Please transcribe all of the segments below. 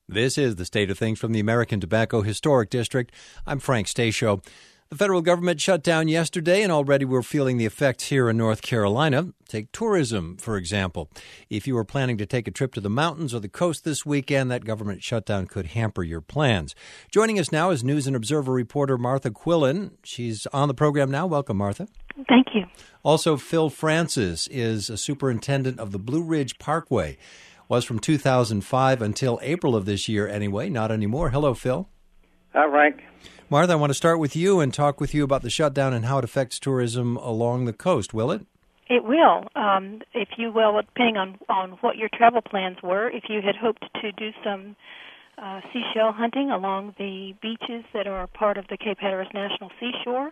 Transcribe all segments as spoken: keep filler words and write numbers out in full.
This is the State of Things from the American Tobacco Historic District. I'm Frank Stasio. The federal government shut down yesterday, and already we're feeling the effects here in North Carolina. Take tourism, for example. If you were planning to take a trip to the mountains or the coast this weekend, that government shutdown could hamper your plans. Joining us now is News and Observer reporter Martha Quillen. She's on the program now. Welcome, Martha. Thank you. Also, Phil Francis is a superintendent of the Blue Ridge Parkway. Was from two thousand five until April of this year anyway, not anymore. Hello, Phil. Hi, Frank. Martha, I want to start with you and talk with you about the shutdown and how it affects tourism along the coast. Will it? It will. Um, if you will, depending on, on what your travel plans were, if you had hoped to do some uh, seashell hunting along the beaches that are part of the Cape Hatteras National Seashore,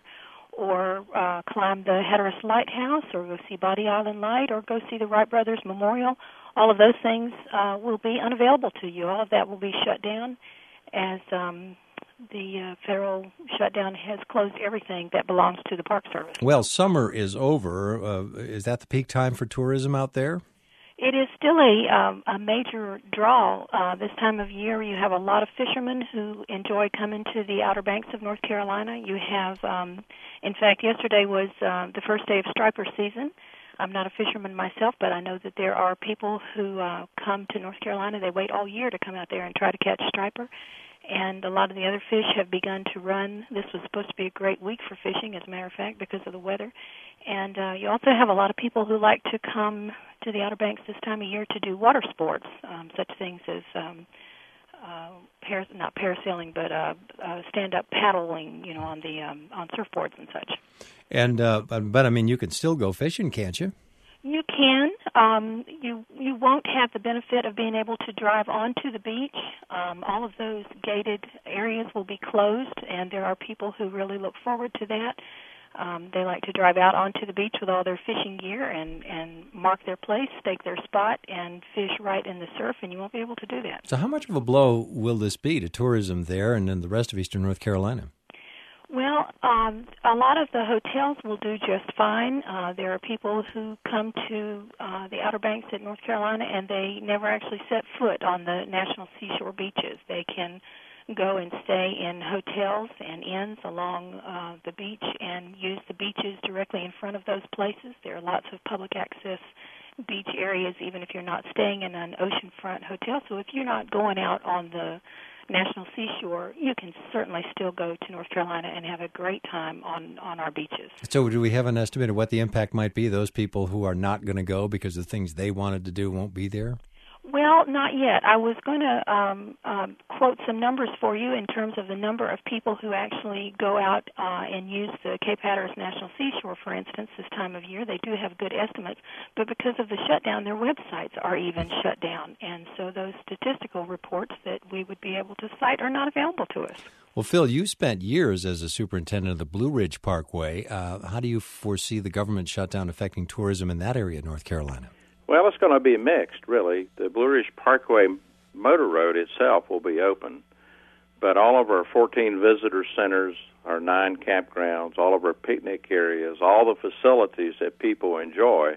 or uh, climb the Hatteras Lighthouse, or go see Body Island Light, or go see the Wright Brothers Memorial, all of those things uh, will be unavailable to you. All of that will be shut down as um, the uh, federal shutdown has closed everything that belongs to the Park Service. Well, summer is over. Uh, is that the peak time for tourism out there? It is still a, um, a major draw. Uh, this time of year, you have a lot of fishermen who enjoy coming to the Outer Banks of North Carolina. You have, um, in fact, yesterday was uh, the first day of striper season. I'm not a fisherman myself, but I know that there are people who uh, come to North Carolina. They wait all year to come out there and try to catch striper. And a lot of the other fish have begun to run. This was supposed to be a great week for fishing, as a matter of fact, because of the weather. And uh, you also have a lot of people who like to come to the Outer Banks this time of year to do water sports, um, such things as um, uh, para- not parasailing, but uh, uh, stand-up paddling, you know, on the um, on surfboards and such. And uh, but I mean, you can still go fishing, can't you? You can. Um, you you won't have the benefit of being able to drive onto the beach. Um, all of those gated areas will be closed, and there are people who really look forward to that. Um, they like to drive out onto the beach with all their fishing gear and, and mark their place, stake their spot, and fish right in the surf, and you won't be able to do that. So how much of a blow will this be to tourism there and in the rest of eastern North Carolina? Well, um, a lot of the hotels will do just fine. Uh, there are people who come to uh, the Outer Banks at North Carolina, and they never actually set foot on the national seashore beaches. They can go and stay in hotels and inns along uh, the beach and use the beaches directly in front of those places. There are lots of public access beach areas, even if you're not staying in an oceanfront hotel. So if you're not going out on the national seashore, you can certainly still go to North Carolina and have a great time on, on our beaches. So do we have an estimate of what the impact might be, those people who are not going to go because the things they wanted to do won't be there? Well, not yet. I was going to um, um, quote some numbers for you in terms of the number of people who actually go out uh, and use the Cape Hatteras National Seashore, for instance, this time of year. They do have good estimates, but because of the shutdown, their websites are even shut down, and so those statistical reports that we would be able to cite are not available to us. Well, Phil, you spent years as a superintendent of the Blue Ridge Parkway. Uh, how do you foresee the government shutdown affecting tourism in that area of North Carolina? Well, it's going to be mixed, really. The Blue Ridge Parkway Motor Road itself will be open, but all of our fourteen visitor centers, our nine campgrounds, all of our picnic areas, all the facilities that people enjoy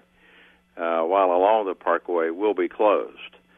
uh, while along the parkway will be closed.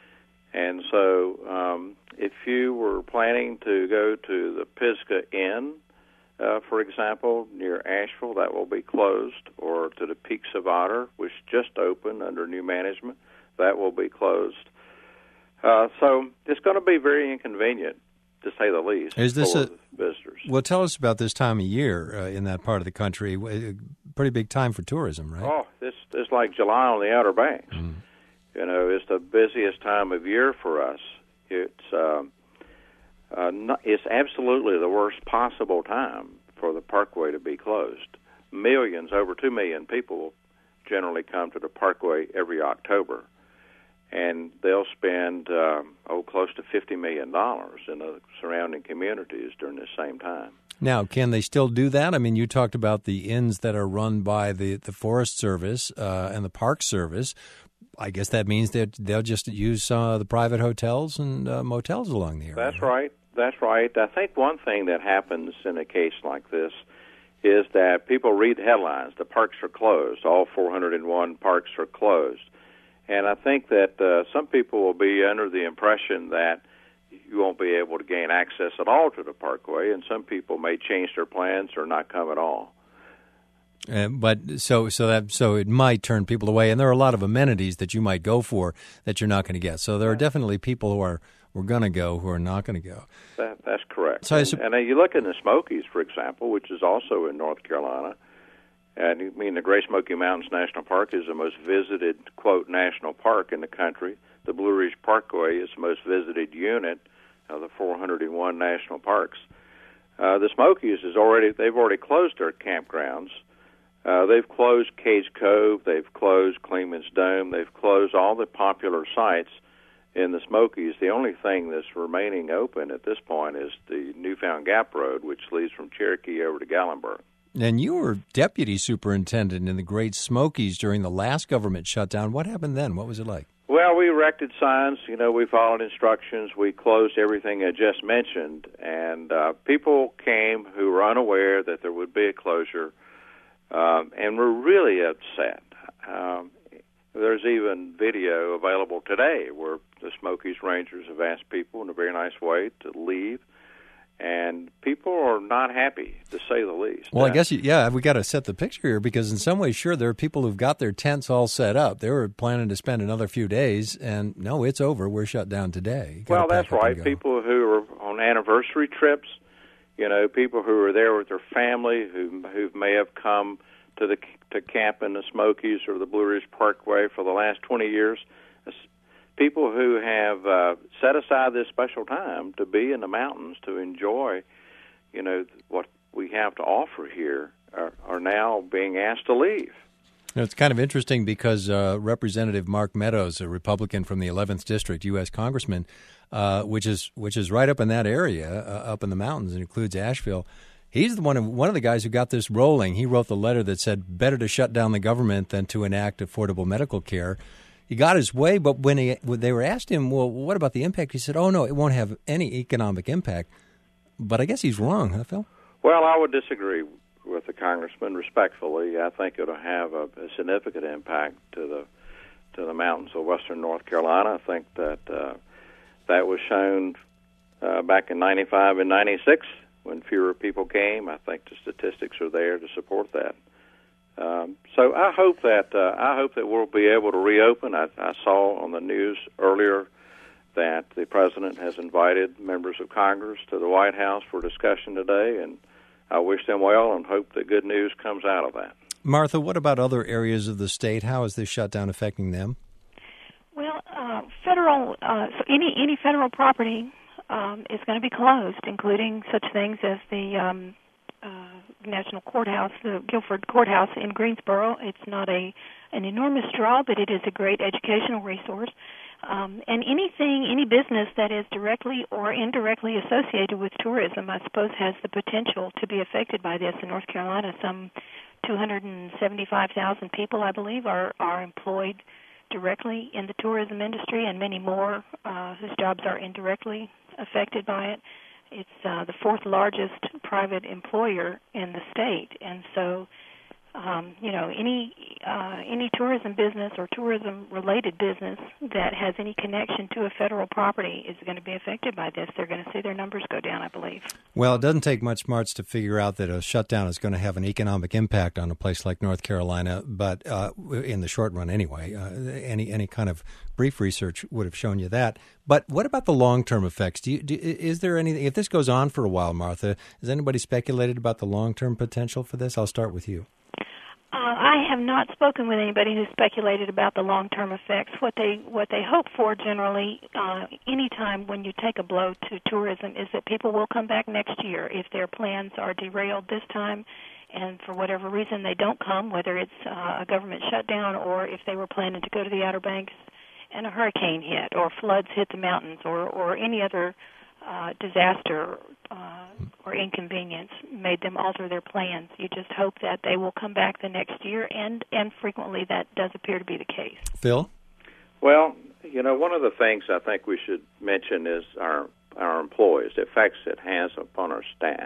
And so um, if you were planning to go to the Pisgah Inn, Uh, for example, near Asheville, that will be closed, or to the Peaks of Otter, which just opened under new management, that will be closed. Uh, so it's going to be very inconvenient, to say the least, Is this for a, visitors. Well, tell us about this time of year uh, in that part of the country. A pretty big time for tourism, right? Oh, it's, it's like July on the Outer Banks. Mm. You know, it's the busiest time of year for us. It's... Um, Uh, not, it's absolutely the worst possible time for the parkway to be closed. Millions, over two million people generally come to the parkway every October, and they'll spend, um, oh, close to fifty million dollars in the surrounding communities during the same time. Now, can they still do that? I mean, you talked about the inns that are run by the, the Forest Service uh, and the Park Service. I guess that means that they'll just use uh, the private hotels and uh, motels along the area. That's right. That's right. I think one thing that happens in a case like this is that people read the headlines. The parks are closed. All four hundred one parks are closed. And I think that uh, some people will be under the impression that you won't be able to gain access at all to the Parkway, and some people may change their plans or not come at all. Uh, but so so that so it might turn people away, and there are a lot of amenities that you might go for that you're not going to get. So there are definitely people who are were going to go who are not going to go. That, that's correct. So and, su- and you look in the Smokies, for example, which is also in North Carolina. And I mean, the Great Smoky Mountains National Park is the most visited, quote, national park in the country. The Blue Ridge Parkway is the most visited unit of the four hundred one national parks. Uh, the Smokies is already they've already closed their campgrounds. Uh, they've closed Cage Cove. They've closed Clingman's Dome. They've closed all the popular sites in the Smokies. The only thing that's remaining open at this point is the Newfound Gap Road, which leads from Cherokee over to Gallenberg. And you were deputy superintendent in the Great Smokies during the last government shutdown. What happened then? What was it like? Well, we erected signs. You know, we followed instructions. We closed everything I just mentioned. And uh, people came who were unaware that there would be a closure. Um, and we're really upset. Um, there's even video available today where the Smokies Rangers have asked people in a very nice way to leave, and people are not happy, to say the least. Well, uh, I guess, you, yeah, we got to set the picture here because in some ways, sure, there are people who've got their tents all set up. They were planning to spend another few days, and no, it's over. We're shut down today. Well, that's right. People who are on anniversary trips, you know, people who are there with their family, who who may have come to the to camp in the Smokies or the Blue Ridge Parkway for the last twenty years, people who have uh, set aside this special time to be in the mountains to enjoy, you know, what we have to offer here, are, are now being asked to leave. You know, it's kind of interesting because uh, Representative Mark Meadows, a Republican from the eleventh District, U S Congressman, uh, which is which is right up in that area, uh, up in the mountains, and includes Asheville. He's the one of one of the guys who got this rolling. He wrote the letter that said, "Better to shut down the government than to enact affordable medical care." He got his way, but when, he, when they were asked him, "Well, what about the impact?" He said, "Oh no, it won't have any economic impact." But I guess he's wrong, huh, Phil? Well, I would disagree with the congressman respectfully. I think it'll have a, a significant impact to the to the mountains of western North Carolina. I think that uh, that was shown uh, back in ninety-five and ninety-six when fewer people came. I think the statistics are there to support that. Um, so I hope that uh, I hope that we'll be able to reopen. I, I saw on the news earlier that the president has invited members of Congress to the White House for discussion today, and I wish them well and hope that good news comes out of that. Martha, what about other areas of the state? How is this shutdown affecting them? Well, uh, federal uh, so any any federal property um, is going to be closed, including such things as the um, uh, National Courthouse, the Guilford Courthouse in Greensboro. It's not a an enormous draw, but it is a great educational resource. Um, and anything, any business that is directly or indirectly associated with tourism, I suppose, has the potential to be affected by this. In North Carolina, some two hundred seventy-five thousand people, I believe, are, are employed directly in the tourism industry, and many more uh, whose jobs are indirectly affected by it. It's uh, the fourth largest private employer in the state, and so Um, you know, any uh, any tourism business or tourism-related business that has any connection to a federal property is going to be affected by this. They're going to see their numbers go down, I believe. Well, it doesn't take much smarts to figure out that a shutdown is going to have an economic impact on a place like North Carolina, but uh, in the short run anyway. Uh, any any kind of brief research would have shown you that. But what about the long-term effects? Do you, do, is there anything, if this goes on for a while, Martha, has anybody speculated about the long-term potential for this? I'll start with you. Uh, I have not spoken with anybody who speculated about the long-term effects. What they what they hope for generally, uh, any time when you take a blow to tourism, is that people will come back next year if their plans are derailed this time, and for whatever reason they don't come, whether it's uh, a government shutdown or if they were planning to go to the Outer Banks and a hurricane hit or floods hit the mountains or, or any other uh, disaster uh, or inconvenience made them alter their plans. You just hope that they will come back the next year, and, and frequently that does appear to be the case. Phil? Well, you know, one of the things I think we should mention is our our employees, the effects it has upon our staff.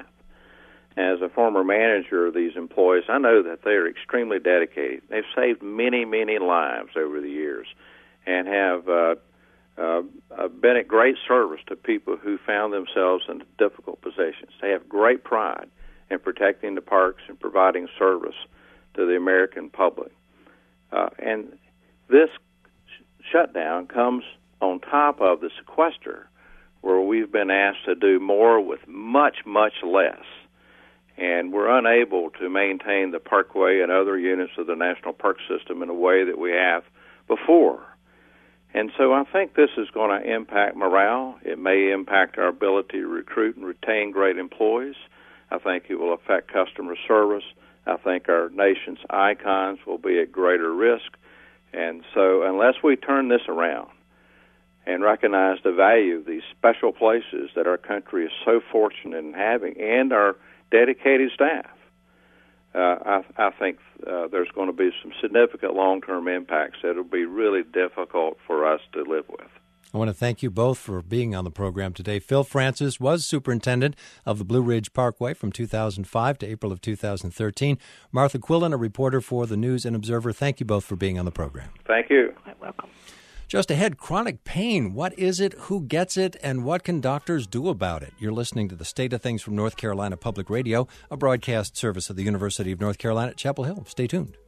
As a former manager of these employees, I know that they are extremely dedicated. They've saved many, many lives over the years and have uh, uh, uh, been at great service to people who found themselves in difficult positions. They have great pride in protecting the parks and providing service to the American public. Uh, and this sh- shutdown comes on top of the sequester, where we've been asked to do more with much, much less. And we're unable to maintain the parkway and other units of the National Park System in a way that we have before. And so I think this is going to impact morale. It may impact our ability to recruit and retain great employees. I think it will affect customer service. I think our nation's icons will be at greater risk. And so unless we turn this around and recognize the value of these special places that our country is so fortunate in having and our dedicated staff, uh, I, I think uh, there's going to be some significant long-term impacts that will be really difficult for us to live with. I want to thank you both for being on the program today. Phil Francis was superintendent of the Blue Ridge Parkway from two thousand five to April of two thousand thirteen. Martha Quillen, a reporter for the News and Observer, thank you both for being on the program. Thank you. Quite welcome. Just ahead, chronic pain. What is it? Who gets it? And what can doctors do about it? You're listening to The State of Things from North Carolina Public Radio, a broadcast service of the University of North Carolina at Chapel Hill. Stay tuned.